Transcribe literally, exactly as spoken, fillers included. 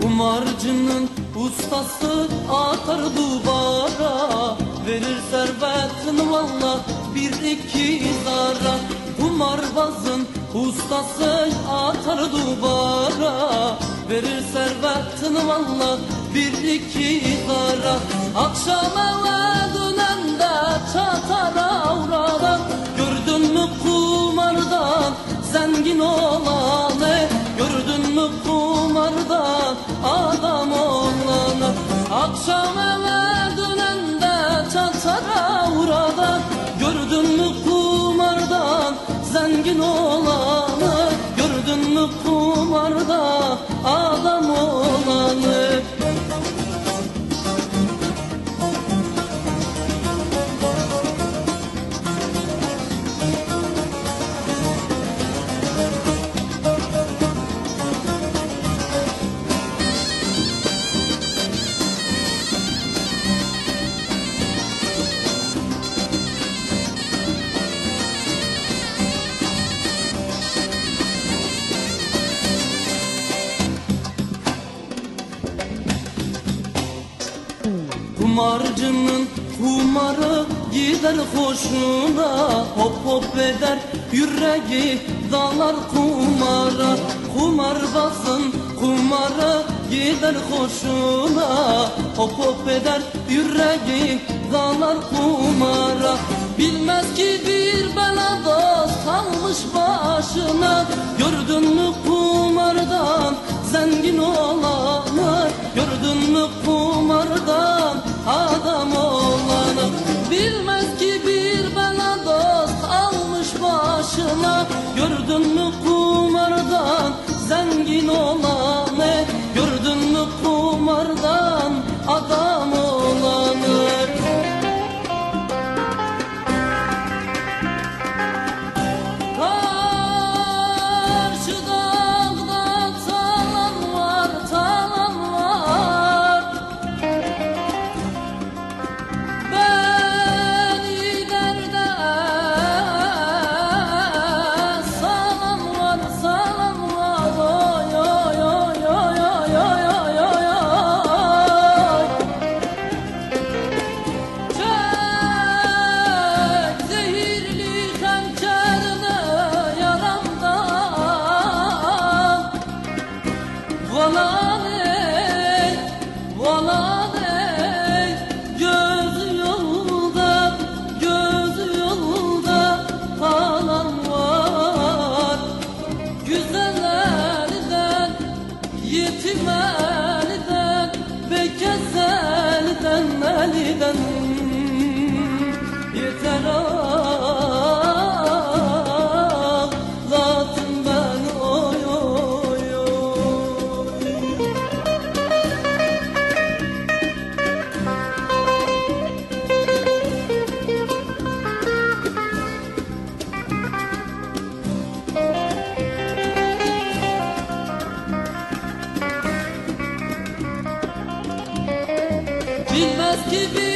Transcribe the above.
Kumarcının ustası atar duvara, verir servetini valla bir iki zara. Kumarbazın ustası atar duvara, verir servetini valla bir iki zara. Akşam eve dönende çatar avradan, gördün mü kumardan zengin olanı, gördün mü kumardan adam olanı. Akşam eve dönende çatar avradan, gördün mü kumardan zengin olanı, gördün mü kumardan adam olanı. Kumarcının kumarı gider hoşuna, hop hop eder yüreği dalar kumara. Kumarbazın kumarı gider hoşuna, hop hop eder yüreği dalar kumara. Bilmez ki bir bela dost kalmış başına, gördün mü kumardan zengin olanı, gördün mü kumardan adam olanı. Bilmez ki bir bela dost almış başına, gördün mü kumardan zengin olanı, gördün mü kumardan adam olanı. Valan ey, valan ey, göz yolda, göz yolda kalan var. Güzellerden, yetim elden, bekez elden, elden yeter ağlatın ben oy oy oy. Bilmez ki